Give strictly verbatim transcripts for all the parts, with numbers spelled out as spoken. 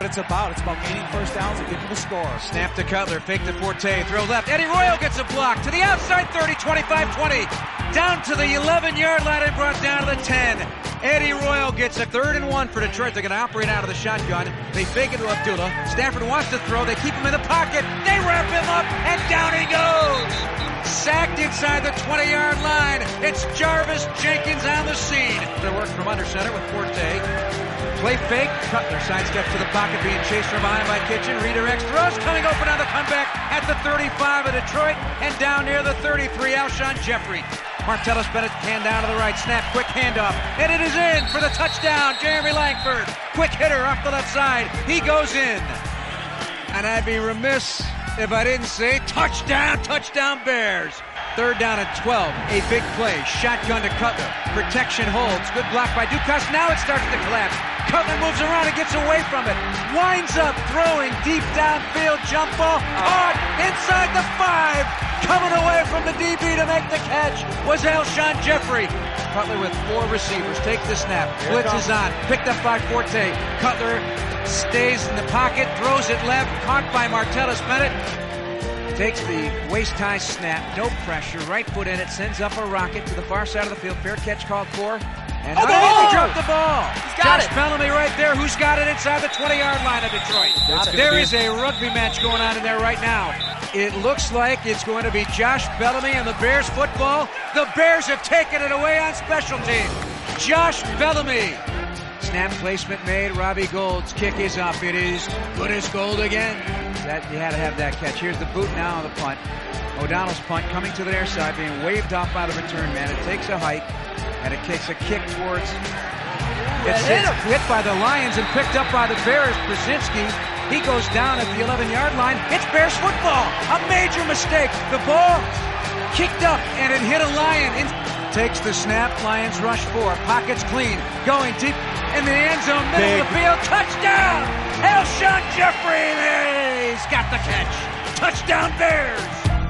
it's about. It's about gaining first downs and getting the score. Snap to Cutler, fake to Forte, throw left. Eddie Royal gets a block to the outside thirty, twenty-five twenty. Down to the eleven-yard line and brought down to the ten. Eddie Royal gets a third and one for Detroit. They're going to operate out of the shotgun. They fake it to Abdullah. Stafford wants to throw. They keep him in the pocket. They wrap him up, and down he goes. Sacked inside the twenty-yard line. It's Jarvis Jenkins on the scene. They work from under center with Forte. Play fake. Cutler sidestep to the pocket, being chased from behind by Kitchen. Redirects, throws, coming open on the comeback at the thirty-five of Detroit, and down near the thirty-three, Alshon Jeffrey. Martellus Bennett hand down to the right, snap, quick handoff, and it is in for the touchdown. Jeremy Langford, quick hitter off the left side. He goes in. And I'd be remiss if I didn't say touchdown, touchdown Bears. Third down at twelve, a big play, shotgun to Cutler. Protection holds, good block by Dukas. Now it starts to collapse. Cutler moves around and gets away from it. Winds up throwing deep downfield, jump ball, caught inside the five. Coming away from the D B to make the catch was Alshon Jeffrey. Cutler with four receivers, takes the snap, blitz is on, picked up by Forte. Cutler stays in the pocket, throws it left, caught by Martellus Bennett. Takes the waist-high snap, no pressure, right foot in it, sends up a rocket to the far side of the field. Fair catch called for. And oh, oh, he dropped the ball. He's got Josh it. Bellamy right there. Who's got it inside the twenty-yard line of Detroit? There is a rugby match going on in there right now. It looks like it's going to be Josh Bellamy and the Bears football. The Bears have taken it away on special teams. Josh Bellamy. Snap placement made. Robbie Gould's kick is up. It is good as gold again. That you had to have that catch. Here's the boot now on the punt. O'Donnell's punt coming to the near side, being waved off by the return man. It takes a hike, and it kicks a kick towards. It's hit, hit by the Lions and picked up by the Bears. Brzezinski, he goes down at the eleven-yard line. It's Bears football. A major mistake. The ball kicked up, and it hit a Lion. In, takes the snap. Lions rush four. Pockets clean. Going deep in the end zone, middle Big. of the field. Touchdown! Alshon Jeffrey. He's got the catch. Touchdown Bears.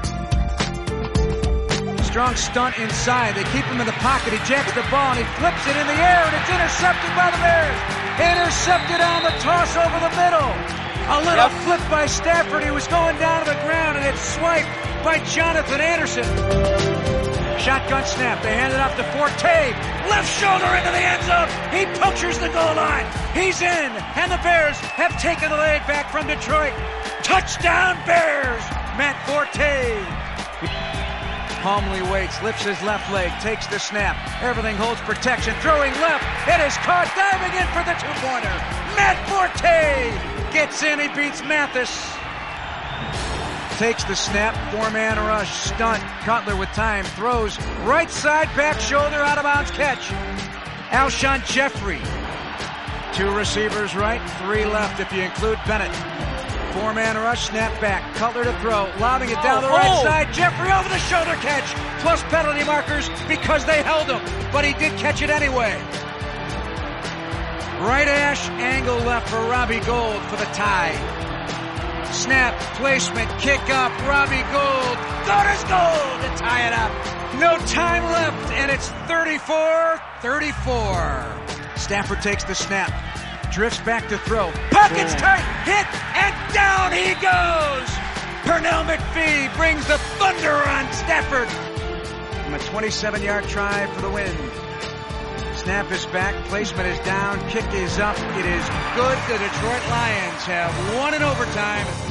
Strong stunt inside. They keep him in the pocket. He jacks the ball and he flips it in the air, and it's intercepted by the Bears. Intercepted on the toss over the middle. A little yep. flip by Stafford. He was going down to the ground, and it's swiped by Jonathan Anderson. Shotgun snap. They hand it off to Forte. Left shoulder into the end zone. He punctures the goal line. He's in, and the Bears have taken the lead back from Detroit. Touchdown Bears. Matt Forte. Calmly waits, lifts his left leg, takes the snap. Everything holds protection, throwing left. It is caught, diving in for the two-pointer. Matt Forte gets in, he beats Mathis. Takes the snap, four-man rush, stunt. Cutler with time, throws right side, back shoulder, out of bounds catch. Alshon Jeffrey. Two receivers right, three left if you include Bennett. Four-man rush, snap back. Cutler to throw, lobbing it down oh, the right oh. side. Jeffrey over the shoulder catch, plus penalty markers because they held him, but he did catch it anyway. Right ash, angle left for Robbie Gould for the tie. Snap, placement, kick up, Robbie Gould. Good as gold to tie it up. No time left, and it's thirty-four thirty-four. Stafford takes the snap. Drifts back to throw. Pockets tight. Hit. And down he goes. Pernell McPhee brings the thunder on Stafford. From a twenty-seven-yard try for the win. Snap is back. Placement is down. Kick is up. It is good. The Detroit Lions have won in overtime.